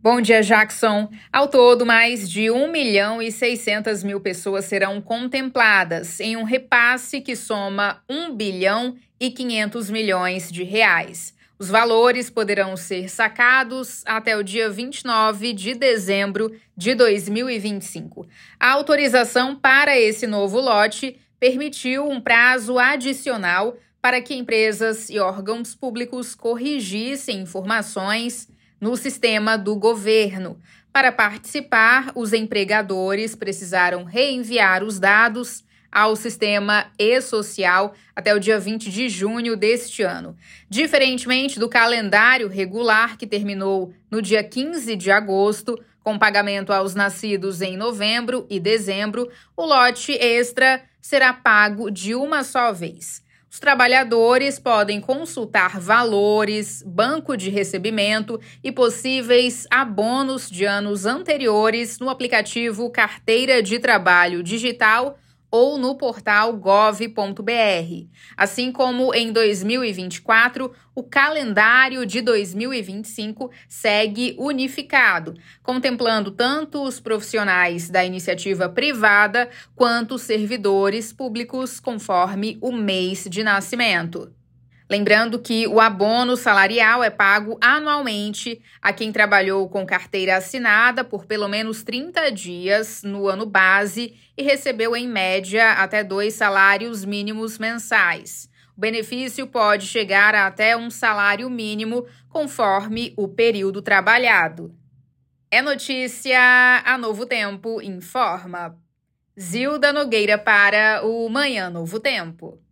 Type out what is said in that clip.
Bom dia, Jackson. Ao todo, mais de 1.600.000 pessoas serão contempladas em um repasse que soma 1.500 bilhões de reais. Os valores poderão ser sacados até o dia 29 de dezembro de 2025. A autorização para esse novo lote permitiu um prazo adicional para que empresas e órgãos públicos corrigissem informações no sistema do governo. Para participar, os empregadores precisaram reenviar os dados ao sistema e-social até o dia 20 de junho deste ano. Diferentemente do calendário regular, que terminou no dia 15 de agosto, com pagamento aos nascidos em novembro e dezembro, o lote extra será pago de uma só vez. Os trabalhadores podem consultar valores, banco de recebimento e possíveis abonos de anos anteriores no aplicativo Carteira de Trabalho Digital ou no portal gov.br. Assim como em 2024, o calendário de 2025 segue unificado, contemplando tanto os profissionais da iniciativa privada quanto os servidores públicos conforme o mês de nascimento. Lembrando que o abono salarial é pago anualmente a quem trabalhou com carteira assinada por pelo menos 30 dias no ano base e recebeu, em média, até 2 salários mínimos mensais. O benefício pode chegar a até um salário mínimo, conforme o período trabalhado. É notícia, a Novo Tempo informa. Zilda Nogueira para o Manhã Novo Tempo.